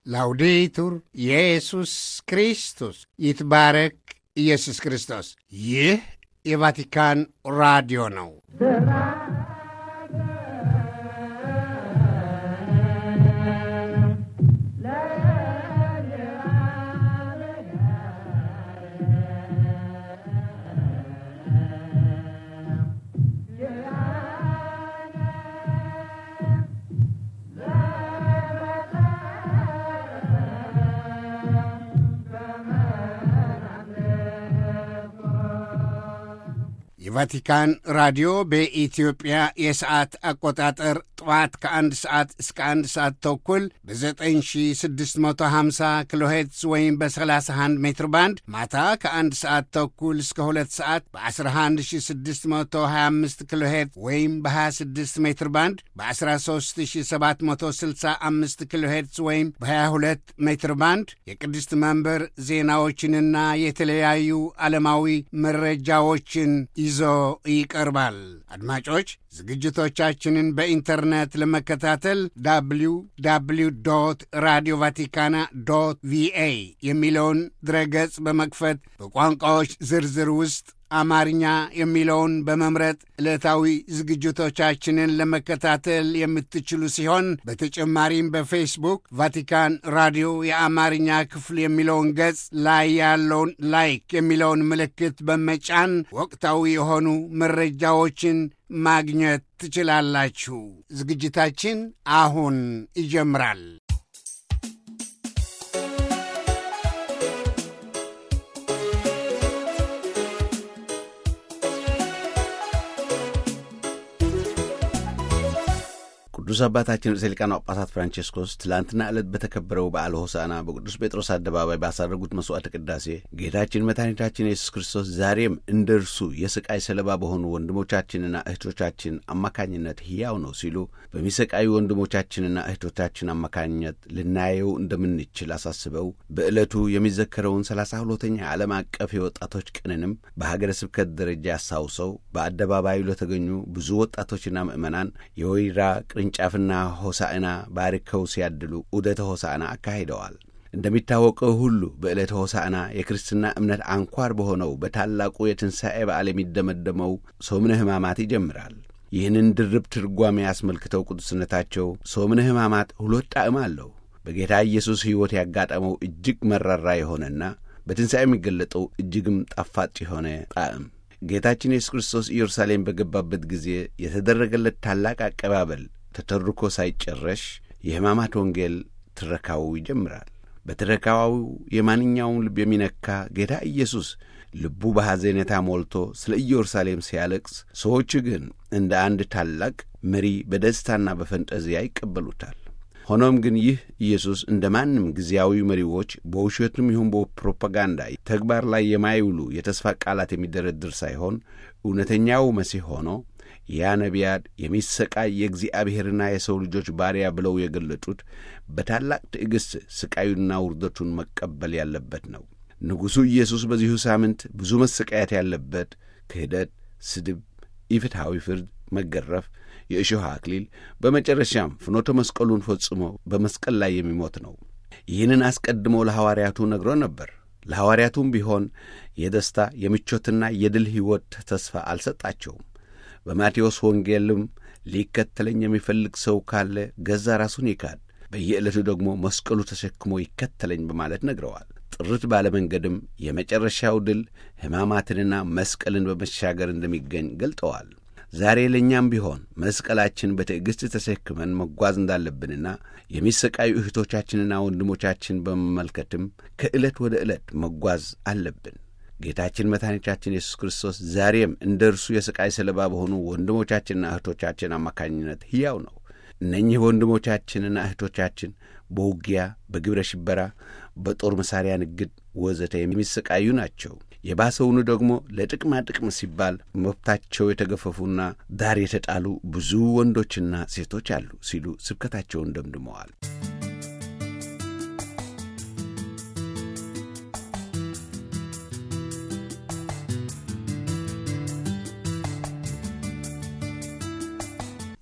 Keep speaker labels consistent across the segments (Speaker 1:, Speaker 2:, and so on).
Speaker 1: ላውዴቱር ኢየሱስ ክርስቶስ ይትባረክ ኢየሱስ ክርስቶስ። ይህ የቫቲካን ራዲዮ ነው። የቫቲካን ራዲዮ በኢትዮጵያ የሰዓት አቆጣጠር ጠዋት ከ1 ሰዓት እስከ 1 ሰዓት ተኩል በ9650 ኪሎ ሄርትዝ ወይም በ31 ሜትር ባንድ፣ ማታ ከ1 ሰዓት ተኩል እስከ 2 ሰዓት በ11625 ኪሎ ሄርትዝ ወይም በ26 ሜትር ባንድ፣ በ13765 ኪሎ ሄርትዝ ወይም በ22 ሜትር ባንድ የቅድስት መንበር ዜናዎችንና የተለያዩ ዓለማዊ መረጃዎችን ይዞ ይቀርባል። አድማጮች ዝግጅቶቻችንን በኢንተርኔት ለመከታተል www.radiovaticana.va የሚለውን ድረገጽ በመክፈት በቋንቋዎች ዝርዝር ውስጥ አማርኛ የሚለውን በመምረጥ ዕለታዊ ዝግጅቶቻችንን ለመከታተል የምትችሉ ሲሆን በተጨማሪም በፌስቡክ ቫቲካን ራዲዮ የአማርኛ ክፍል የሚለውን ገጽ ላይ ያለውን ላይክ የሚለውን ምልክት በመጫን ወቅታዊ የሆኑ መረጃዎችን ማግኘት ትችላላችሁ። ዝግጅታችን አሁን ይጀምራል።
Speaker 2: ቅዱስ አባታችን ርዕሰ ሊቃነ ጳጳሳት ፍራንቼስኮስ ትላንትና ዕለት በተከበረው በዓለ ሆሳዕና በቅዱስ ጴጥሮስ አደባባይ ባሳረጉት መስዋዕተ ቅዳሴ ጌታችን መድኃኒታችን ኢየሱስ ክርስቶስ ዛሬም እንደ እርሱ የስቃይ ሰለባ በሆኑ ወንድሞቻችንና እህቶቻችን አማካኝነት ሕያው ነው ሲሉ በሚሰቃዩ ወንድሞቻችንና እህቶቻችን አማካኝነት ልናየው እንደምንችል አሳስበው በዕለቱ የሚዘከረውን 32ኛ ዓለም አቀፍ የወጣቶች ቀንንም በሀገረ ስብከት ደረጃ አስታውሰው በአደባባዩ ለተገኙ ብዙ ወጣቶችና ምዕመናን የወይራ ቅርንጫፍና ሆሳዕና ባርከው ሲያድሉ ዑደተ ሆሳዕና አካሂደዋል። እንደሚታወቀው ሁሉ በዕለተ ሆሳዕና የክርስትና እምነት አንኳር በሆነው በታላቁ የትንሣኤ በዓል የሚደመደመው ጾምነ ሕማማት ይጀምራል። ይህንን ድርብ ትርጓሜ ያስመልክተው ቅዱስነታቸው ጾምነ ሕማማት ሁለት ጣዕም አለው። በጌታ ኢየሱስ ሕይወት ያጋጠመው እጅግ መራራ የሆነና በትንሣኤ የሚገለጠው እጅግም ጣፋጭ የሆነ ጣዕም። ጌታችን ኢየሱስ ክርስቶስ ኢየሩሳሌም በገባበት ጊዜ የተደረገለት ታላቅ አቀባበል ተተርኮ ሳይጨረሽ የሕማማት ወንጌል ትረካው ይጀምራል። በትረካው የማንኛውን ልብ የሚነካ ጌታ ኢየሱስ ልቡ በሐዘኔታ ሞልቶ ስለ ኢየሩሳሌም ሲያለቅስ፣ ሰዎች ግን እንደ አንድ ታላቅ መሪ በደስታና በፈንጠዚያ ይቀበሉታል። ሆኖም ግን ይህ ኢየሱስ እንደ ማንም ጊዜያዊ መሪዎች በውሸትም ይሁን በፕሮፓጋንዳ ተግባር ላይ የማይውሉ የተስፋ ቃላት የሚደረድር ሳይሆን እውነተኛው መሲህ ሆኖ ያ ነቢያት የሚሰቃይ የእግዚአብሔርና የሰው ልጆች ባሪያ ብለው የገለጡት በታላቅ ትዕግሥት ስቃዩና ውርደቱን መቀበል ያለበት ነው። ንጉሡ ኢየሱስ በዚሁ ሳምንት ብዙ መሰቃየት ያለበት ክህደት፣ ስድብ፣ ኢፍትሐዊ ፍርድ፣ መገረፍ፣ የእሾህ አክሊል፣ በመጨረሻም ፍኖተ መስቀሉን ፈጽሞ በመስቀል ላይ የሚሞት ነው። ይህንን አስቀድሞ ለሐዋርያቱ ነግሮ ነበር። ለሐዋርያቱም ቢሆን የደስታ የምቾትና የድል ሕይወት ተስፋ አልሰጣቸውም። በማቴዎስ ወንጌልም ሊከተለኝ የሚፈልግ ሰው ካለ ገዛ ራሱን ይካድ፣ በየዕለቱ ደግሞ መስቀሉ ተሸክሞ ይከተለኝ በማለት ነግረዋል። ጥርት ባለ መንገድም የመጨረሻው ድል ሕማማትንና መስቀልን በመሻገር እንደሚገኝ ገልጠዋል። ዛሬ ለእኛም ቢሆን መስቀላችን በትዕግሥት ተሸክመን መጓዝ እንዳለብንና የሚሰቃዩ እህቶቻችንና ወንድሞቻችን በመመልከትም ከዕለት ወደ ዕለት መጓዝ አለብን። ጌታችን መድኃኒታችን ኢየሱስ ክርስቶስ ዛሬም እንደ እርሱ የስቃይ ሰለባ በሆኑ ወንድሞቻችንና እህቶቻችን አማካኝነት ሕያው ነው። እነኚህ ወንድሞቻችንና እህቶቻችን በውጊያ፣ በግብረ ሽበራ፣ በጦር መሳሪያ ንግድ ወዘተ የሚሰቃዩ ናቸው። የባሰውኑ ደግሞ ለጥቅማ ጥቅም ሲባል መብታቸው የተገፈፉና ዳር የተጣሉ ብዙ ወንዶችና ሴቶች አሉ ሲሉ ስብከታቸውን ደምድመዋል።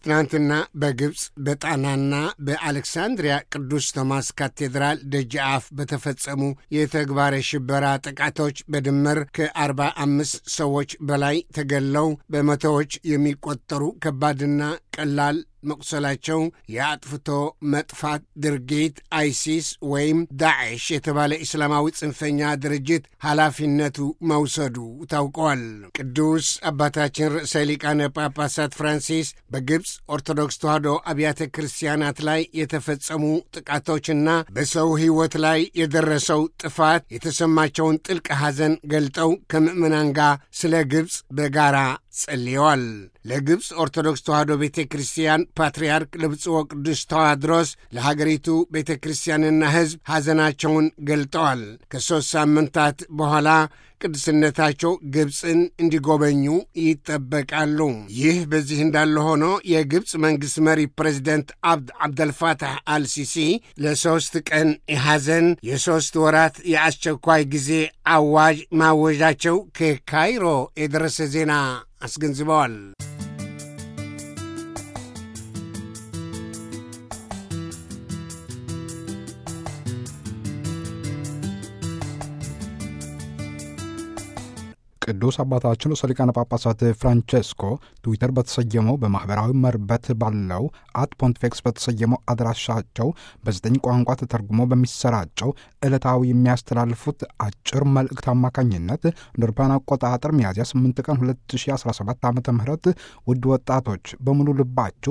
Speaker 1: ትናንትና በግብፅ በጣናና በአሌክሳንድሪያ ቅዱስ ቶማስ ካቴድራል ደጃፍ በተፈጸሙ የተግባረ ሽበራ ጥቃቶች በድምር ከ45 ሰዎች በላይ ተገለው በመቶዎች የሚቆጠሩ ከባድና ቀላል መቁሰላቸው የአጥፍቶ መጥፋት ድርጊት አይሲስ ወይም ዳዕሽ የተባለ እስላማዊ ጽንፈኛ ድርጅት ኃላፊነቱ መውሰዱ ታውቋል። ቅዱስ አባታችን ርዕሰ ሊቃነ ጳጳሳት ፍራንሲስ በግብፅ ኦርቶዶክስ ተዋሕዶ አብያተ ክርስቲያናት ላይ የተፈጸሙ ጥቃቶችና በሰው ሕይወት ላይ የደረሰው ጥፋት የተሰማቸውን ጥልቅ ሐዘን ገልጠው ከምዕመናን ጋር ስለ ግብፅ በጋራ ጸልየዋል። ለግብፅ ኦርቶዶክስ ተዋሕዶ ቤተ ክርስቲያን ፓትርያርክ ለብፁዕ ወቅዱስ ተዋድሮስ ለሀገሪቱ ቤተ ክርስቲያንና ሕዝብ ሐዘናቸውን ገልጠዋል። ከ3 ሳምንታት በኋላ ቅድስነታቸው ግብፅን እንዲጎበኙ ይጠበቃሉ። ይህ በዚህ እንዳለ ሆኖ የግብፅ መንግሥት መሪ ፕሬዚደንት አብደልፋታህ አልሲሲ ለ3 ቀን ሐዘን የ3 ወራት የአስቸኳይ ጊዜ አዋጅ ማወጃቸው ከካይሮ የደረሰ ዜና አስገንዝበዋል።
Speaker 3: ቅዱስ አባታችን ርዕሰ ሊቃነ ጳጳሳት ፍራንቼስኮ ትዊተር በተሰየመው በማኅበራዊ መርበት ባለው @ፖንቲፌክስ በተሰየመው አድራሻቸው በ9 ቋንቋ ተተርጉሞ በሚሰራጨው ዕለታዊ የሚያስተላልፉት አጭር መልእክት አማካኝነት እንደ አውሮፓውያን አቆጣጠር ሚያዝያ 8 ቀን 2017 ዓ.ም ውድ ወጣቶች በሙሉ ልባችሁ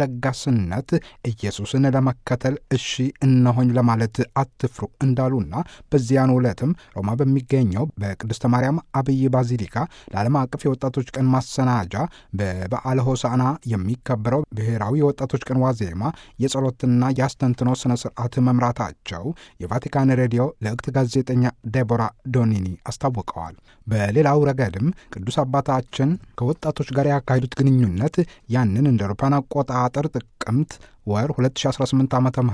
Speaker 3: በለጋስነት ኢየሱስን ለመከተል እሺ እነሆኝ ለማለት አትፍሩ እንዳሉና በዚያን ዕለትም ሮማ በሚገኘው በቅድስተ ማርያም አብይ ባዚሊካ ለዓለም አቀፍ የወጣቶች ቀን ማሰናጃ በበዓለ ሆሳዕና የሚከበረው ብሔራዊ የወጣቶች ቀን ዋዜማ የጸሎትና የአስተንትኖ ስነ ስርዓት መምራታቸው የቫቲካን ሬዲዮ ለእክት ጋዜጠኛ ዴቦራ ዶኒኒ አስታውቀዋል። በሌላው ረገድም ቅዱስ አባታችን ከወጣቶች ጋር ያካሄዱት ግንኙነት ያንን እንደ አውሮፓውያን አቆጣጠር ጥቅምት ወር 2018 ዓ.ም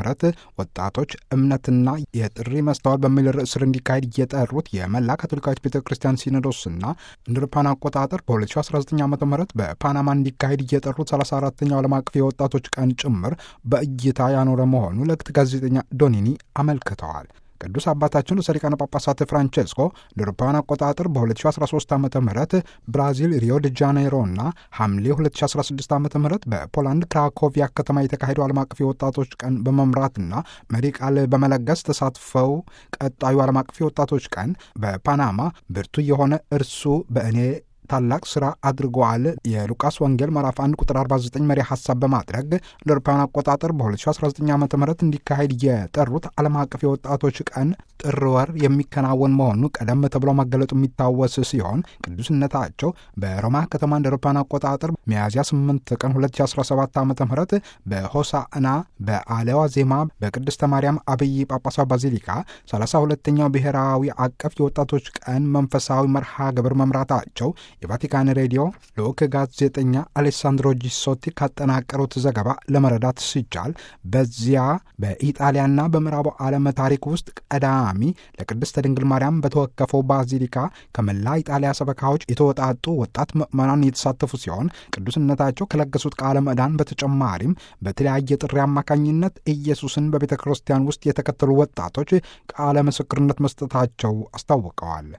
Speaker 3: ወጣቶች እምነትና የጥሪ መስተዋል በሚል ርዕስ ስር እንዲካሄድ እየጠሩት የመላ ካቶሊካዊት ቤተ ክርስቲያን ሲኖዶስና እንደ አውሮፓውያን አቆጣጠር በ2019 ዓ.ም በፓናማ እንዲካሄድ እየጠሩት 34ኛው ዓለም አቀፍ የወጣቶች ቀን ጭምር በእይታ ያኖረ መሆኑ ለእክት ጋዜጠኛ ዶኒኒ አመልክተዋል። ቅዱስ አባታችን ርዕሰ ሊቃነ ጳጳሳት ፍራንቼስኮ እንደ አውሮፓውያን አቆጣጠር በ2013 ዓ.ም ብራዚል ሪዮ ዲ ጃኔይሮና ሐምሌ 2016 ዓ.ም በፖላንድ ክራኮቪያ ከተማ የተካሄደው ዓለም አቀፍ የወጣቶች ቀን በመምራትና መሪ ቃል በመለገስ ተሳትፈው ቀጣዩ ዓለም አቀፍ የወጣቶች ቀን በፓናማ ብርቱ የሆነ እርሱ በእኔ ታላቅ ሥራ አድርገዋል የሉቃስ ወንጌል ምዕራፍ 1 ቁጥር 49 መሪ ሐሳብ በማድረግ እንደ አውሮፓውያን አቆጣጠር በ2019 ዓ.ም እንዲካሄድ የጠሩት ዓለም አቀፍ የወጣቶች ቀን ጥር ወር የሚከናወን መሆኑ ቀደም ተብሎ መገለጡ የሚታወስ ሲሆን ቅዱስነታቸው በሮማ ከተማ እንደ አውሮፓውያን አቆጣጠር ሚያዝያ 8 ቀን 2017 ዓ.ም በሆሳዕና በዓለ ዋዜማ በቅድስተ ማርያም አብይ ጳጳሳዊ ባዚሊካ 32ኛው ብሔራዊ አቀፍ የወጣቶች ቀን መንፈሳዊ መርሃ ግብር መምራታቸው የቫቲካን ሬዲዮ ልዑክ ጋዜጠኛ አሌሳንድሮ ጂሶቲ ካጠናቀሩት ዘገባ ለመረዳት ሲቻል በዚያ በኢጣሊያና በምዕራቡ ዓለም ታሪክ ውስጥ ቀዳሚ ለቅድስተ ድንግል ማርያም በተወከፈው ባዚሊካ ከመላ ኢጣሊያ ሰበካዎች የተወጣጡ ወጣት ምዕመናን የተሳተፉ ሲሆን ቅዱስነታቸው ከለገሱት ቃለ ምዕዳን በተጨማሪም በተለያየ ጥሪ አማካኝነት ኢየሱስን በቤተ ክርስቲያን ውስጥ የተከተሉ ወጣቶች ቃለ ምስክርነት መስጠታቸው አስታውቀዋል።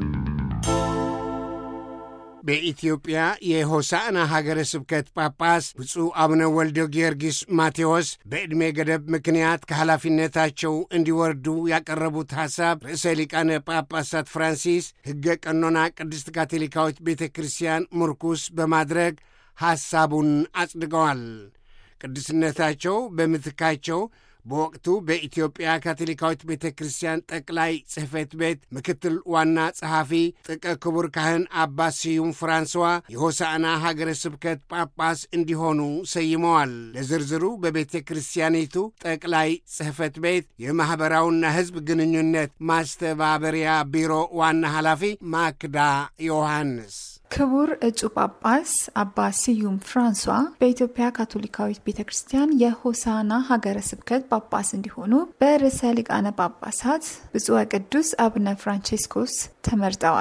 Speaker 1: በኢትዮጵያ የሆሳዕና ሀገረ ስብከት ጳጳስ ብፁዕ አቡነ ወልደ ጊዮርጊስ ማቴዎስ በዕድሜ ገደብ ምክንያት ከኃላፊነታቸው እንዲወርዱ ያቀረቡት ሐሳብ ርዕሰ ሊቃነ ጳጳሳት ፍራንሲስ ሕገ ቀኖና ቅድስት ካቶሊካዊት ቤተ ክርስቲያን ምርኩስ በማድረግ ሐሳቡን አጽድቀዋል። ቅድስነታቸው በምትካቸው በወቅቱ በኢትዮጵያ ካቶሊካዊት ቤተ ክርስቲያን ጠቅላይ ጽሕፈት ቤት ምክትል ዋና ጸሐፊ ጥቀ ክቡር ካህን አባ ስዩም ፍራንስዋ የሆሳዕና ሀገረ ስብከት ጳጳስ እንዲሆኑ ሰይመዋል። ለዝርዝሩ በቤተ ክርስቲያኒቱ ጠቅላይ ጽሕፈት ቤት የማኅበራውና ሕዝብ ግንኙነት ማስተባበሪያ ቢሮ ዋና ኃላፊ ማክዳ ዮሐንስ
Speaker 4: ክቡር እጩ ጳጳስ አባ ስዩም ፍራንሷ በኢትዮጵያ ካቶሊካዊት ቤተ ክርስቲያን የሆሳዕና ሀገረ ስብከት ጳጳስ እንዲሆኑ በርዕሰ ሊቃነ ጳጳሳት ብፁዕ ወቅዱስ አቡነ ፍራንቼስኮስ ተመርጠዋል።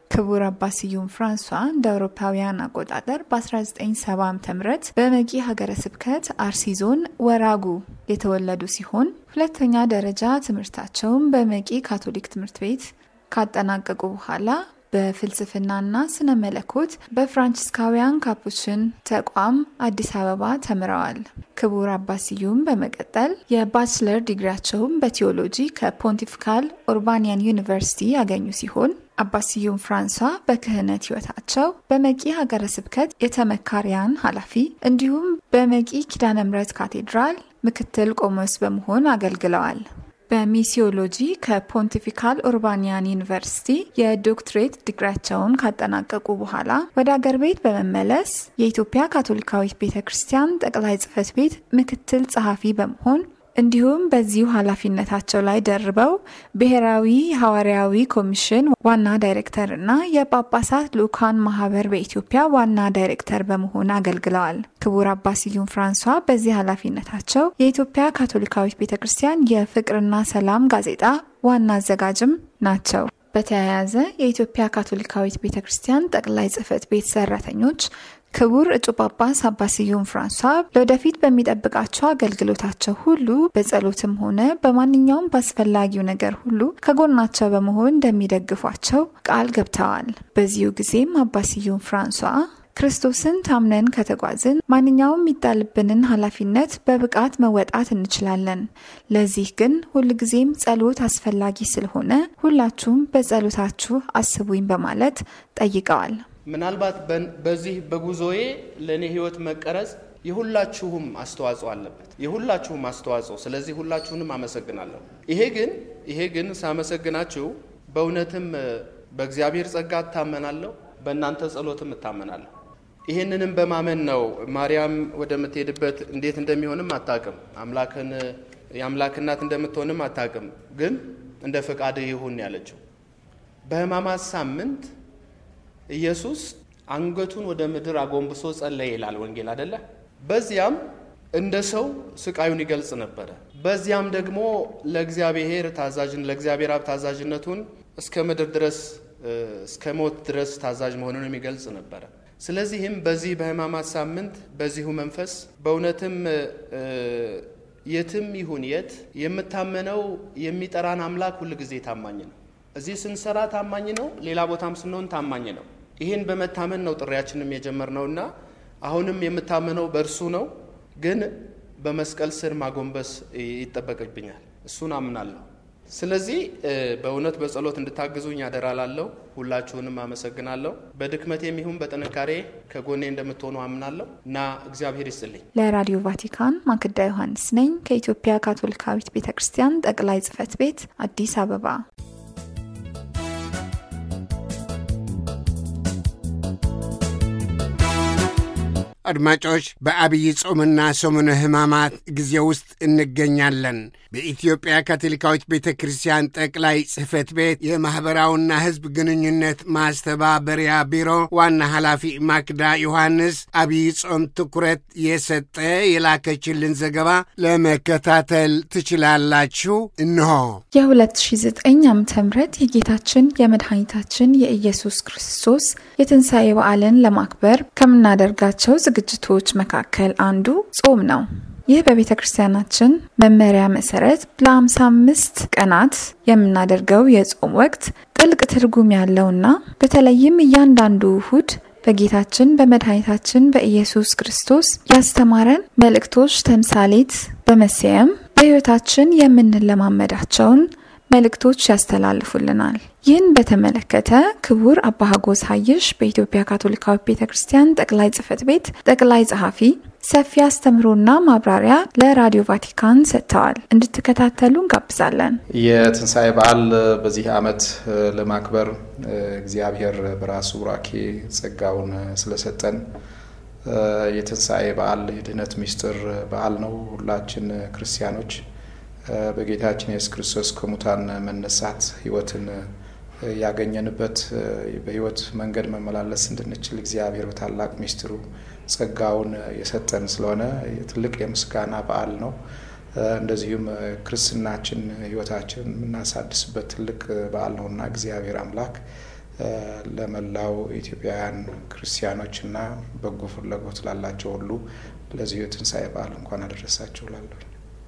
Speaker 4: ክቡር አባ ስዩም ፍራንሷ እንደ አውሮፓውያን አቆጣጠር በ1970 ዓ.ም በመቂ ሀገረ ስብከት አርሲ ዞን ወራጉ የተወለዱ ሲሆን ሁለተኛ ደረጃ ትምህርታቸውን በመቂ ካቶሊክ ትምህርት ቤት ካጠናቀቁ በኋላ በፍልስፍናና ስነ መለኮት በፍራንሲስካውያን ካፑችን ተቋም አዲስ አበባ ተምረዋል። ክቡር አባ ስዩም በመቀጠል የባችለር ዲግሪያቸውን በቲዮሎጂ ከፖንቲፊካል ኡርባኒያን ዩኒቨርሲቲ ያገኙ ሲሆን አባ ስዩም ፍራንሷ በክህነት ህይወታቸው በመቂ ሀገረ ስብከት የተመካሪያን ኃላፊ እንዲሁም በመቂ ኪዳነ ምሕረት ካቴድራል ምክትል ቆሞስ በመሆን አገልግለዋል። በሚሲዮሎጂ ከፖንቲፊካል ኡርባኒያን ዩኒቨርሲቲ የዶክትሬት ዲግሪያቸውን ካጠናቀቁ በኋላ ወደ አገር ቤት በመመለስ የኢትዮጵያ ካቶሊካዊት ቤተክርስቲያን ጠቅላይ ጽሕፈት ቤት ምክትል ጸሐፊ በመሆን እንዲሁም በዚሁ ኃላፊነታቸው ላይ ደርበው ብሔራዊ ሐዋርያዊ ኮሚሽን ዋና ዳይሬክተር እና የጳጳሳት ልኡካን ማህበር በኢትዮጵያ ዋና ዳይሬክተር በመሆን አገልግለዋል። ክቡር አባ ስዩም ፍራንሷ በዚህ ኃላፊነታቸው የኢትዮጵያ ካቶሊካዊት ቤተክርስቲያን የፍቅርና ሰላም ጋዜጣ ዋና አዘጋጅም ናቸው። በተያያዘ የኢትዮጵያ ካቶሊካዊት ቤተክርስቲያን ጠቅላይ ጽሕፈት ቤት ሰራተኞች ክቡር እጩ ጳጳስ አባ ስዩም ፍራንሷ ለወደፊት በሚጠብቃቸው አገልግሎታቸው ሁሉ በጸሎትም ሆነ በማንኛውም አስፈላጊው ነገር ሁሉ ከጎናቸው በመሆን እንደሚደግፏቸው ቃል ገብተዋል። በዚሁ ጊዜም አባ ስዩም ፍራንሷ ክርስቶስን ታምነን ከተጓዝን ማንኛውም የሚጣልብንን ኃላፊነት በብቃት መወጣት እንችላለን። ለዚህ ግን ሁልጊዜም ጸሎት አስፈላጊ ስለሆነ ሁላችሁም በጸሎታችሁ አስቡኝ በማለት ጠይቀዋል።
Speaker 5: ምናልባት በዚህ በጉዞዬ ለኔ ህይወት መቀረጽ የሁላችሁም አስተዋጽኦ አለበት። የሁላችሁም አስተዋጽኦ። ስለዚህ ሁላችሁንም አመሰግናለሁ። ይሄ ግን ሳመሰግናችሁ በእውነትም በእግዚአብሔር ጸጋ እታመናለሁ፣ በእናንተ ጸሎትም እታመናለሁ። ይሄንንም በማመን ነው ማርያም ወደምትሄድበት እንዴት እንደሚሆንም አታውቅም፣ የአምላክ እናት እንደምትሆንም አታውቅም፣ ግን እንደ ፈቃድ ይሁን ያለችው። በሕማማት ሳምንት ኢየሱስ አንገቱን ወደ ምድር አጎንብሶ ጸለየ ይላል ወንጌል አይደለ? በዚያም እንደ ሰው ስቃዩን ይገልጽ ነበር። በዚያም ደግሞ ለእግዚአብሔር አብ ታዛዥነቱን እስከ ምድር ድረስ እስከ ሞት ድረስ ታዛዥ መሆኑን የሚገልጽ ነበር። ስለዚህም በዚህ በሕማማት ሳምንት በዚሁ መንፈስ በእውነትም የትም ይሁን የት የምታመነው የሚጠራን አምላክ ሁሉ ጊዜ ታማኝ ነው። እዚህ ስንሰራ ታማኝ ነው፣ ሌላ ቦታም ስንሆን ታማኝ ነው። ይሄን በመታመን ነው ጥሪያችንም የጀመርነውና አሁንም የምታመነው በእርሱ ነው። ግን በመስቀል ስር ማጎንበስ ይጠበቅብኛል፣ እሱን አምናለሁ። ስለዚህ በእውነት በጸሎት እንድታግዙኝ አደራላለሁ። ሁላችሁንም አመሰግናለሁ። በድክመቴም ይሁን በጥንካሬ ከጎኔ እንደምትሆኑ አምናለሁ እና እግዚአብሔር ይስጥልኝ።
Speaker 4: ለራዲዮ ቫቲካን ማክዳ ዮሐንስ ነኝ ከኢትዮጵያ ካቶሊካዊት ቤተክርስቲያን ጠቅላይ ጽሕፈት ቤት አዲስ አበባ።
Speaker 1: አድማጮች በአብይ ጾምና ሰሙነ ሕማማት ጊዜ ውስጥ እንገኛለን። በኢትዮጵያ ካቶሊካዊት ቤተክርስቲያን ጠቅላይ ጽሕፈት ቤት የማህበራውና ሕዝብ ግንኙነት ማስተባበሪያ ቢሮ ዋና ኃላፊ ማክዳ ዮሐንስ አብይ ጾም ትኩረት የሰጠ የላከችልን ዘገባ ለመከታተል ትችላላችሁ። እነሆ
Speaker 4: የ2009 ዓ.ም የጌታችን የመድኃኒታችን የኢየሱስ ክርስቶስ የትንሣኤ በዓልን ለማክበር ከምናደርጋቸው ዝግጅቶች መካከል አንዱ ጾም ነው። ይህ በቤተክርስቲያናችን መመሪያ መሰረት ለ55 ቀናት የምናደርገው የጾም ወቅት ጥልቅ ትርጉም ያለውና በተለይም እያንዳንዱ እሁድ በጌታችን በመድኃኒታችን በኢየሱስ ክርስቶስ ያስተማረን መልእክቶች ተምሳሌት በመሰየም በሕይወታችን የምንለማመዳቸውን መልእክቶች ያስተላልፉልናል። ይህን በተመለከተ ክቡር አባ ሀጎስ ሀይሽ በኢትዮጵያ ካቶሊካዊት ቤተክርስቲያን ጠቅላይ ጽሕፈት ቤት ጠቅላይ ጸሐፊ ሰፊ አስተምሮና ማብራሪያ ለራዲዮ ቫቲካን ሰጥተዋል። እንድትከታተሉ እንጋብዛለን።
Speaker 6: የትንሣኤ በዓል በዚህ ዓመት ለማክበር እግዚአብሔር በራሱ ቡራኬ ጸጋውን ስለሰጠን የትንሣኤ በዓል የድህነት ምስጢር በዓል ነው። ሁላችን ክርስቲያኖች በጌታችን ኢየሱስ ክርስቶስ ከሙታን መነሳት ሕይወትን ያገኘንበት በሕይወት መንገድ መመላለስ እንድንችል እግዚአብሔር በታላቅ ምስጢሩ ጸጋውን የሰጠን ስለሆነ ትልቅ የምስጋና በዓል ነው። እንደዚሁም ክርስትናችን ሕይወታችን የምናሳድስበት ትልቅ በዓል ነውና እግዚአብሔር አምላክ ለመላው ኢትዮጵያውያን ክርስቲያኖችና በጎ ፍላጎት ላላቸው ሁሉ ለዚህ የትንሣኤ በዓል እንኳን አደረሳችሁ እላለሁ።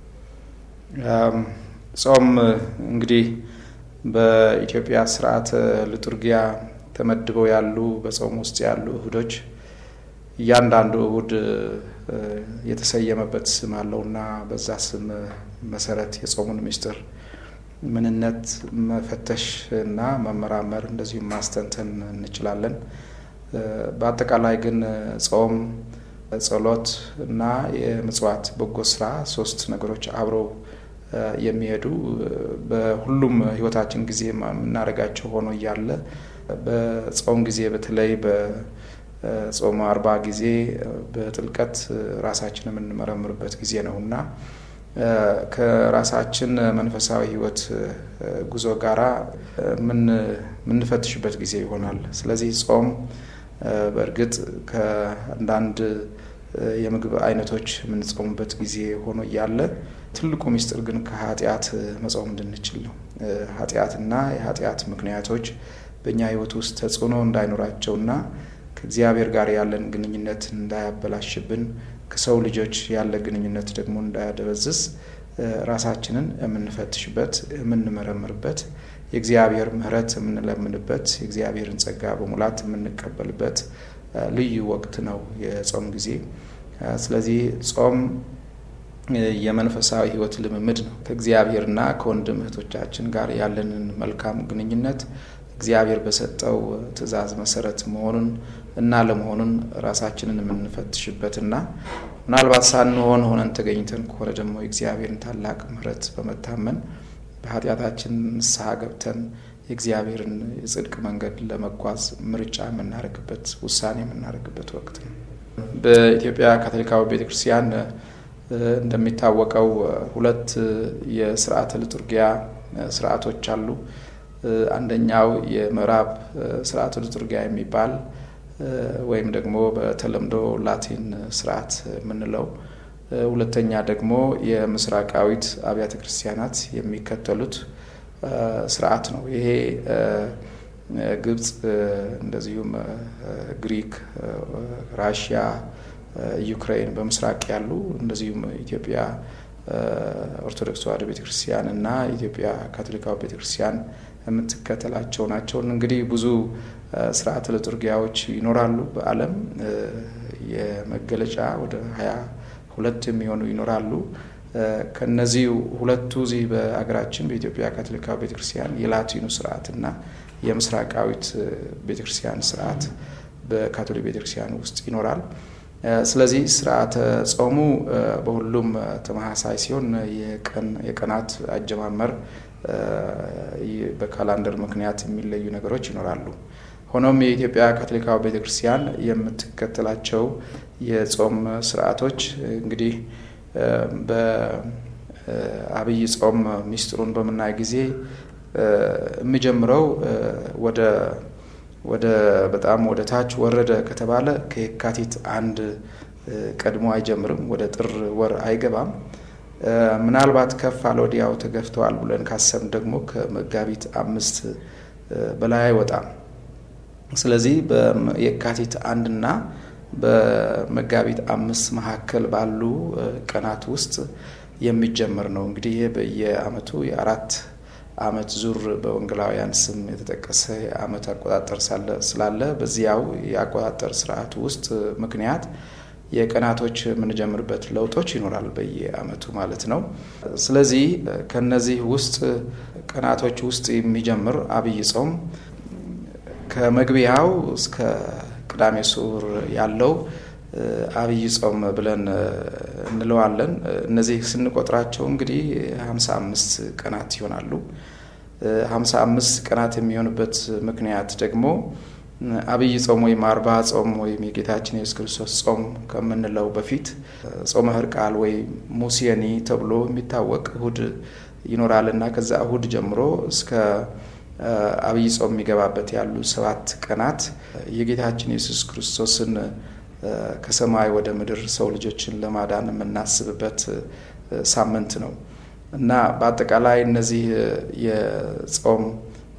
Speaker 6: ጾም እንግዲህ በኢትዮጵያ ስርዓተ ሊቱርጊያ ተመድበው ያሉ በጾም ውስጥ ያሉ እሁዶች እያንዳንዱ እሁድ የተሰየመበት ስም አለውና በዛ ስም መሰረት የጾሙን ምስጢር ምንነት መፈተሽ እና መመራመር እንደዚሁ ማስተንተን እንችላለን። በአጠቃላይ ግን ጾም፣ ጸሎት እና የምጽዋት በጎ ስራ ሶስት ነገሮች አብረው የሚሄዱ በሁሉም ህይወታችን ጊዜ የምናደርጋቸው ሆኖ እያለ በጾም ጊዜ በተለይ በጾም 40 ጊዜ በጥልቀት ራሳችንን የምንመረምርበት ጊዜ ነውና ከራሳችን መንፈሳዊ ህይወት ጉዞ ጋራ ምንፈትሽበት ጊዜ ይሆናል። ስለዚህ ጾም በእርግጥ ከአንዳንድ የምግብ አይነቶች የምንጾምበት ጊዜ ሆኖ እያለ ትልቁ ምስጢር ግን ከኃጢአት መጾም እንድንችል ነው። ኃጢአትና የኃጢአት ምክንያቶች በእኛ ህይወት ውስጥ ተጽዕኖ እንዳይኖራቸውና ከእግዚአብሔር ጋር ያለን ግንኙነት እንዳያበላሽብን ከሰው ልጆች ያለ ግንኙነት ደግሞ እንዳያደበዝዝ ራሳችንን የምንፈትሽበት የምንመረምርበት የእግዚአብሔር ምሕረት የምንለምንበት የእግዚአብሔርን ጸጋ በሙላት የምንቀበልበት ልዩ ወቅት ነው የጾም ጊዜ። ስለዚህ ጾም የመንፈሳዊ ህይወት ልምምድ ነው። ከእግዚአብሔርና ከወንድም እህቶቻችን ጋር ያለንን መልካም ግንኙነት እግዚአብሔር በሰጠው ትእዛዝ መሰረት መሆኑን እና ለመሆኑን ራሳችንን የምንፈትሽበትና ምናልባት ሳንሆን ሆነን ተገኝተን ከሆነ ደግሞ የእግዚአብሔርን ታላቅ ምሕረት በመታመን በኃጢአታችን ንስሐ ገብተን የእግዚአብሔርን የጽድቅ መንገድ ለመጓዝ ምርጫ የምናደርግበት ውሳኔ የምናደርግበት ወቅት ነው። በኢትዮጵያ ካቶሊካዊ ቤተክርስቲያን እንደሚታወቀው ሁለት የስርዓተ ሊቱርጊያ ስርዓቶች አሉ። አንደኛው የምዕራብ ስርዓተ ሊቱርጊያ የሚባል ወይም ደግሞ በተለምዶ ላቲን ስርዓት የምንለው፣ ሁለተኛ ደግሞ የምስራቃዊት አብያተ ክርስቲያናት የሚከተሉት ስርዓት ነው። ይሄ ግብጽ፣ እንደዚሁም ግሪክ፣ ራሽያ፣ ዩክሬን በምስራቅ ያሉ እንደዚሁም ኢትዮጵያ ኦርቶዶክስ ተዋሕዶ ቤተክርስቲያን እና ኢትዮጵያ ካቶሊካዊ ቤተክርስቲያን የምትከተላቸው ናቸው። እንግዲህ ብዙ ስርዓተ ሊቱርጊያዎች ይኖራሉ በዓለም የመገለጫ ወደ 22 የሚሆኑ ይኖራሉ። ከነዚህ ሁለቱ እዚህ በአገራችን በኢትዮጵያ ካቶሊካዊ ቤተክርስቲያን የላቲኑ ስርዓትና የምስራቃዊት ቤተክርስቲያን ስርዓት በካቶሊክ ቤተክርስቲያን ውስጥ ይኖራል። ስለዚህ ስርዓተ ጾሙ በሁሉም ተመሳሳይ ሲሆን የቀናት አጀማመር በካላንደር ምክንያት የሚለዩ ነገሮች ይኖራሉ። ሆኖም የኢትዮጵያ ካቶሊካዊ ቤተክርስቲያን የምትከተላቸው የጾም ስርዓቶች እንግዲህ በአብይ ጾም ምስጢሩን በመናይ ጊዜ የሚጀምረው ወደ በጣም ወደ ታች ወረደ ከተባለ ከየካቲት 1 ቀድሞ አይጀምርም፣ ወደ ጥር ወር አይገባም። ምናልባት ከፍ አለ ወዲያው ተገፍተዋል ብለን ካሰብን ደግሞ ከመጋቢት 5 በላይ አይወጣም። ስለዚህ በየካቲት 1 እና በመጋቢት 5 መካከል ባሉ ቀናት ውስጥ የሚጀምር ነው። እንግዲህ በየአመቱ የአራት አመት ዙር በወንጌላውያን ስም የተጠቀሰ የአመት አቆጣጠር ስላለ በዚያው የአቆጣጠር ስርዓቱ ውስጥ ምክንያት የቀናቶች የምንጀምርበት ለውጦች ይኖራል በየአመቱ ማለት ነው። ስለዚህ ከነዚህ ውስጥ ቀናቶች ውስጥ የሚጀምር አብይ ጾም ከመግቢያው እስከ ቅዳሜ ስዑር ያለው አብይ ጾም ብለን እንለዋለን። እነዚህ ስንቆጥራቸው እንግዲህ 55 ቀናት ይሆናሉ። 55 ቀናት የሚሆንበት ምክንያት ደግሞ አብይ ጾም ወይም 40 ጾም ወይም የጌታችን ኢየሱስ ክርስቶስ ጾም ከምንለው በፊት ጾመ ሕርቃል ወይ ሙሴኒ ተብሎ የሚታወቅ እሁድ ይኖራልና ከዛ እሁድ ጀምሮ እስከ አብይ ጾም የሚገባበት ያሉ 7 ቀናት የጌታችን ኢየሱስ ክርስቶስን ከሰማይ ወደ ምድር ሰው ልጆችን ለማዳን የምናስብበት ሳምንት ነው እና በአጠቃላይ እነዚህ የጾም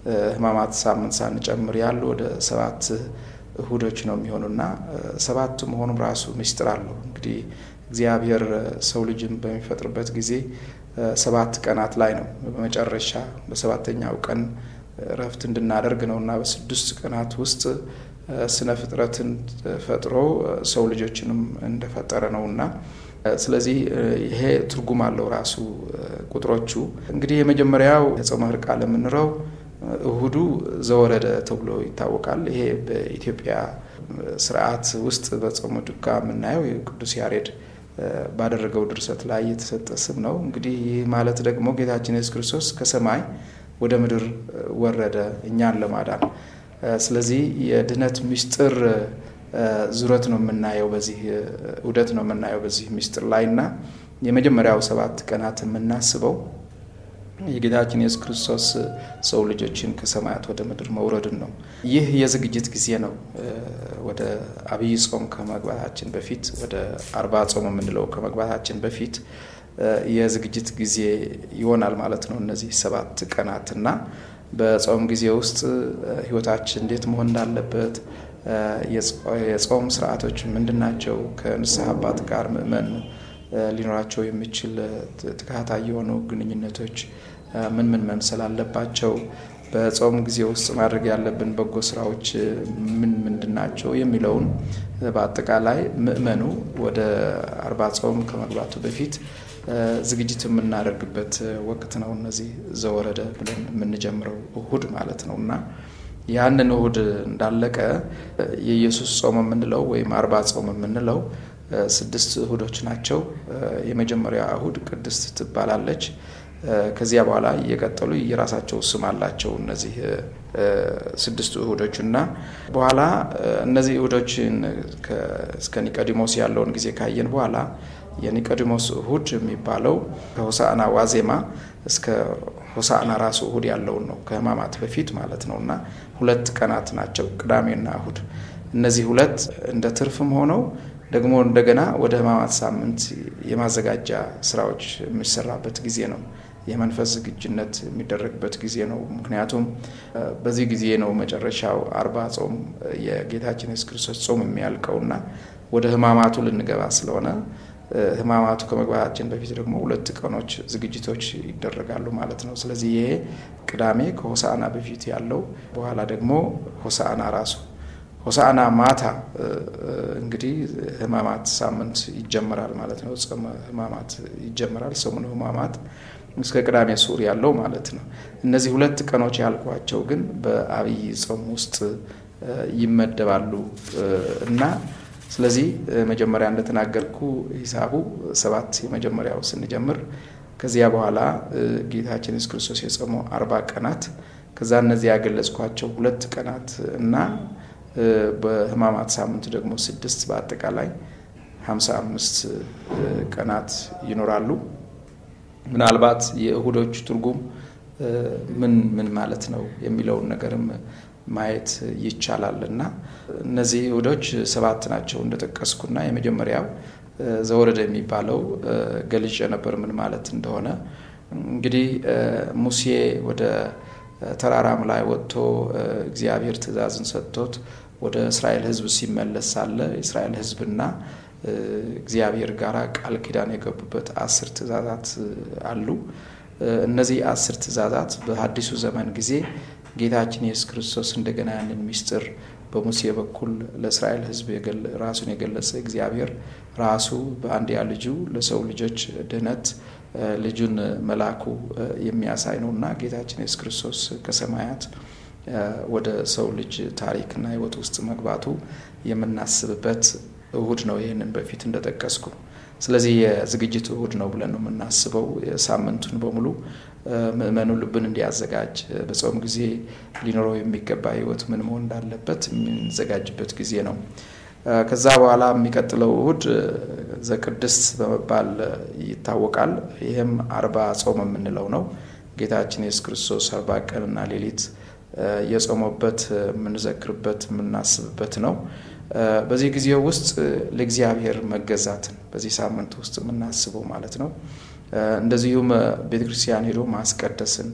Speaker 6: ሕማማት ሳምንት ሳንጨምር ያሉ ወደ 7 እሁዶች ነው የሚሆኑና 7 መሆኑ ራሱ ምስጢር አለው። እንግዲህ እግዚአብሔር ሰው ልጅን በሚፈጥርበት ጊዜ 7 ቀናት ላይ ነው በመጨረሻ በሰባተኛው ቀን ረፍት እንድናደርግ ነውና በ6 ቀናት ውስጥ ስነ ፍጥረትን ፈጥሮ ሰው ልጆችንም እንደፈጠረ ነውና ስለዚህ ይሄ ትርጉም አለው ራሱ ቁጥሮቹ። እንግዲህ የመጀመሪያው የጾመ ሕርቃል የምንለው እሁዱ ዘወረደ ተብሎ ይታወቃል። ይሄ በኢትዮጵያ ስርዓት ውስጥ በጾመ ዱካ የምናየው የቅዱስ ያሬድ ባደረገው ድርሰት ላይ የተሰጠ ስም ነው። እንግዲህ ይህ ማለት ደግሞ ጌታችን ኢየሱስ ክርስቶስ ከሰማይ ወደ ምድር ወረደ እኛን ለማዳን። ስለዚህ የድነት ምስጢር ዙረት ነው የምናየው በዚህ ዑደት ነው የምናየው በዚህ ምስጢር ላይና የመጀመሪያው 7 ቀናት የምናስበው የጌታችን ኢየሱስ ክርስቶስ ሰው ልጆችን ከሰማያት ወደ ምድር መውረድን ነው። ይህ የዝግጅት ጊዜ ነው። ወደ አብይ ጾም ከመግባታችን በፊት ወደ 40 ጾም የምንለው ከመግባታችን በፊት የዝግጅት ጊዜ ይሆናል ማለት ነው። እነዚህ 7 ቀናትና በጾም ጊዜ ውስጥ ህይወታችን እንዴት መሆን እንዳለበት የጾም ስርዓቶች ምንድናቸው፣ ከንስሐ አባት ጋር ምእመን ሊኖራቸው የሚችል ተከታታይ የሆኑ ግንኙነቶች ምን መምሰል አለባቸው፣ በጾም ጊዜ ውስጥ ማድረግ ያለብን በጎ ስራዎች ምንድናቸው የሚለውን በአጠቃላይ ምእመኑ ወደ 40 ጾም ከመግባቱ በፊት ዝግጅት የምናደርግበት ወቅት ነው። እነዚህ ዘወረደ ብለን የምንጀምረው እሁድ ማለት ነውና ያንን እሁድ እንዳለቀ የኢየሱስ ጾም የምንለው ወይም 40 ጾም የምንለው 6 እሁዶች ናቸው። የመጀመሪያ እሁድ ቅድስት ትባላለች። ከዚያ በኋላ እየቀጠሉ የራሳቸው ስም አላቸው እነዚህ 6 እሁዶችና በኋላ እነዚህ እሁዶችን እስከ ኒቆዲሞስ ያለውን ጊዜ ካየን በኋላ የኒቆዲሞስ እሁድ የሚባለው ከሆሳዕና ዋዜማ እስከ ሆሳዕና ራሱ እሁድ ያለውን ነው፣ ከሕማማት በፊት ማለት ነውና 2 ቀናት ናቸው፣ ቅዳሜና እሁድ። እነዚህ 2 እንደ ትርፍም ሆነው ደግሞ እንደገና ወደ ሕማማት ሳምንት የማዘጋጃ ስራዎች የሚሰራበት ጊዜ ነው። የመንፈስ ዝግጅነት የሚደረግበት ጊዜ ነው። ምክንያቱም በዚህ ጊዜ ነው መጨረሻው 40 ጾም የጌታችን ኢየሱስ ክርስቶስ ጾም የሚያልቀውና ወደ ሕማማቱ ልንገባ ስለሆነ ሕማማቱ ከመግባታችን በፊት ደግሞ 2 ቀኖች ዝግጅቶች ይደረጋሉ ማለት ነው። ስለዚህ ይሄ ቅዳሜ ከሆሳዕና በፊት ያለው፣ በኋላ ደግሞ ሆሳዕና ራሱ ሆሳዕና ማታ እንግዲህ ሕማማት ሳምንት ይጀምራል ማለት ነው። ጾመ ሕማማት ይጀምራል። ሰሙነ ሕማማት እስከ ቅዳሜ ሱር ያለው ማለት ነው። እነዚህ 2 ቀኖች ያልኳቸው ግን በአብይ ጾም ውስጥ ይመደባሉ እና ስለዚህ መጀመሪያ እንደተናገርኩ ሂሳቡ 7 የመጀመሪያው ስንጀምር ከዚያ በኋላ ጌታችን ኢየሱስ ክርስቶስ የጾመው 40 ቀናት ከዛ እነዚህ ያገለጽኳቸው 2 ቀናት እና በሕማማት ሳምንት ደግሞ 6 በአጠቃላይ 55 ቀናት ይኖራሉ። ምናልባት የእሁዶች ትርጉም ምን ማለት ነው የሚለውን ነገርም ማየት ይቻላልና እነዚህ እሁዶች 7 ናቸው እንደተጠቀስኩና የመጀመሪያው ዘወረደ የሚባለው ገልጬ ነበር ምን ማለት እንደሆነ። እንግዲህ ሙሴ ወደ ተራራም ላይ ወጥቶ እግዚአብሔር ትእዛዝን ሰጥቶት ወደ እስራኤል ሕዝብ ሲመለስ ሳለ እስራኤል ሕዝብና እግዚአብሔር ጋር ቃል ኪዳን የገቡበት 10 ትእዛዛት አሉ። እነዚህ 10 ትእዛዛት በሐዲሱ ዘመን ጊዜ ጌታችን ኢየሱስ ክርስቶስ እንደገና ያንን ምስጢር በሙሴ በኩል ለእስራኤል ሕዝብ ራሱን የገለጸ እግዚአብሔር ራሱ በአንድያ ልጁ ለሰው ልጆች ድህነት ልጁን መላኩ የሚያሳይ ነውና ጌታችን ኢየሱስ ክርስቶስ ከሰማያት ወደ ሰው ልጅ ታሪክና ሕይወት ውስጥ መግባቱ የምናስብበት እሁድ ነው። ይሄንን በፊት እንደጠቀስኩ ስለዚህ የዝግጅት እሁድ ነው ብለን ነው የምናስበው። ሳምንቱን በሙሉ ምእመኑ ልብን እንዲያዘጋጅ በጾም ጊዜ ሊኖረው የሚገባ ሕይወት ምን መሆን እንዳለበት የምንዘጋጅበት ጊዜ ነው። ከዛ በኋላ የሚቀጥለው እሁድ ዘቅድስት በመባል ይታወቃል። ይህም 40 ጾም የምንለው ነው። ጌታችን ኢየሱስ ክርስቶስ 40 ቀንና ሌሊት የጾመበት የምንዘክርበት የምናስብበት ነው። በዚህ ጊዜ ውስጥ ለእግዚአብሔር መገዛትን በዚህ ሳምንት ውስጥ የምናስበው ማለት ነው። እንደዚሁም ቤተክርስቲያን ሄዶ ማስቀደስን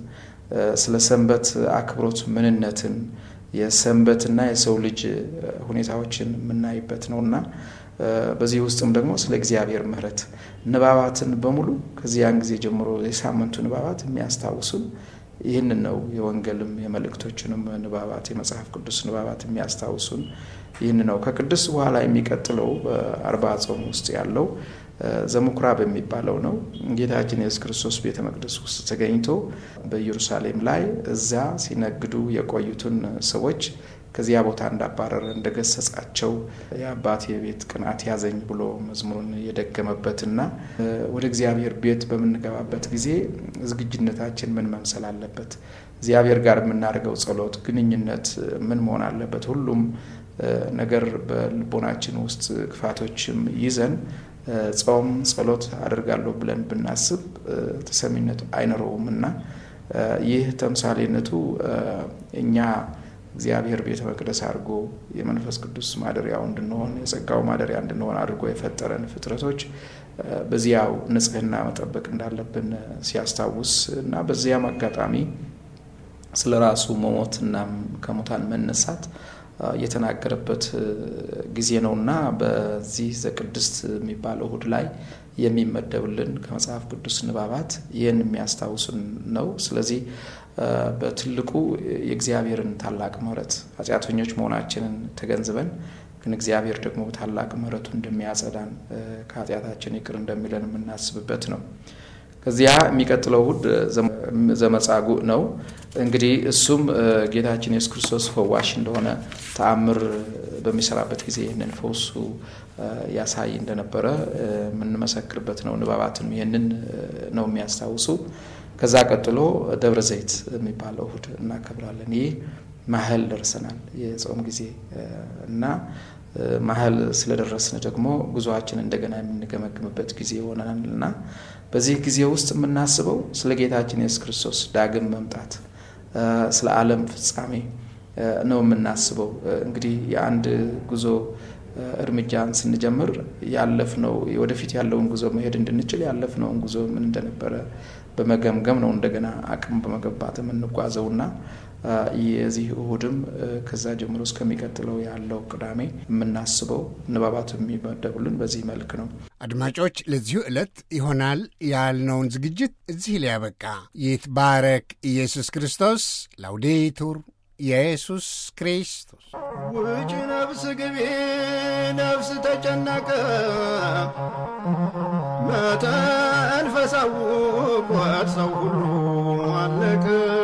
Speaker 6: ስለ ሰንበት አክብሮት ምንነትን የሰንበትና የሰው ልጅ ሁኔታዎችን የምናይበት ነውና በዚህ ውስጥም ደግሞ ስለ እግዚአብሔር ምሕረት ንባባትን በሙሉ ከዚያን ጊዜ ጀምሮ የሳምንቱ ንባባት የሚያስታውሱን ይህንን ነው። የወንጌልም የመልእክቶችንም ንባባት የመጽሐፍ ቅዱስ ንባባት የሚያስታውሱን ይህን ነው። ከቅዱስ በኋላ የሚቀጥለው በአርባ ጾም ውስጥ ያለው ዘምኩራብ የሚባለው ነው። ጌታችን ኢየሱስ ክርስቶስ ቤተ መቅደስ ውስጥ ተገኝቶ በኢየሩሳሌም ላይ እዛ ሲነግዱ የቆዩትን ሰዎች ከዚያ ቦታ እንዳባረረ እንደገሰጻቸው የአባቴ ቤት ቅናት ያዘኝ ብሎ መዝሙሩን የደገመበትና ወደ እግዚአብሔር ቤት በመንገባበት ጊዜ ዝግጅነታችን ምን መምሰል አለበት፣ እግዚአብሔር ጋር የምናደርገው ጸሎት ግንኙነት ምን መሆን አለበት፣ ሁሉም ነገር በልቦናችን ውስጥ ክፋቶችም ይዘን ጾም ጸሎት አደርጋለሁ ብለን ብናስብ ተሰሚነት አይኖረውምና ይህ ተምሳሌነቱ እኛ እግዚአብሔር ቤተ መቅደስ አድርጎ የመንፈስ ቅዱስ ማደሪያው እንድንሆን የጸጋው ማደሪያ እንድንሆን አድርጎ የፈጠረን ፍጥረቶች በዚያው ንጽህና መጠበቅ እንዳለብን ሲያስታውስ እና በዚያም አጋጣሚ ስለራሱ መሞትና ከሙታን መነሳት የተናገረበት ጊዜ ነውና በዚህ ዘቅድስት የሚባለው እሁድ ላይ የሚመደብልን ከመጽሐፍ ቅዱስ ንባባት ይህን የሚያስታውሱን ነው። ስለዚህ በትልቁ የእግዚአብሔርን ታላቅ ምሕረት ኃጢአተኞች መሆናችንን ተገንዝበን ግን እግዚአብሔር ደግሞ ታላቅ ምሕረቱ እንደሚያጸዳን ከኃጢአታችን ይቅር እንደሚለን የምናስብበት ነው። ከዚያ የሚቀጥለው እሁድ ዘመጻጉዕ ነው። እንግዲህ እሱም ጌታችን ኢየሱስ ክርስቶስ ፈዋሽ እንደሆነ ተአምር በሚሰራበት ጊዜ ይህንን ፈውሱ ያሳይ እንደነበረ የምንመሰክርበት ነው። ንባባትም ይህንን ነው የሚያስታውሱ። ከዛ ቀጥሎ ደብረ ዘይት የሚባለው እሁድ እናከብራለን። ይህ ማህል ደርሰናል የጾም ጊዜ እና ማህል ስለደረስን ደግሞ ጉዞአችን እንደገና የምንገመግምበት ጊዜ ሆነናልና በዚህ ጊዜ ውስጥ የምናስበው ስለ ጌታችን ኢየሱስ ክርስቶስ ዳግም መምጣት ስለ ዓለም ፍጻሜ ነው የምናስበው። እንግዲህ የአንድ ጉዞ እርምጃን ስንጀምር ያለፍነው ወደፊት ያለውን ጉዞ መሄድ እንድንችል ያለፍነውን ጉዞ ምን እንደነበረ በመገምገም ነው እንደገና አቅም በመገንባት የምንጓዘውና የዚህ እሁድም ከዛ ጀምሮ እስከሚቀጥለው ያለው ቅዳሜ የምናስበው ንባባት የሚመደቡልን በዚህ መልክ ነው።
Speaker 1: አድማጮች፣ ለዚሁ ዕለት ይሆናል ያልነውን ዝግጅት እዚህ ላይ ያበቃ። ይትባረክ ኢየሱስ ክርስቶስ። ላውዴቱር ኢየሱስ ክርስቶስ።
Speaker 7: ውጭ ነፍስ ግቢ ነፍስ ተጨነቀ መተንፈሳው ቆት ሰው ሁሉ አለቀ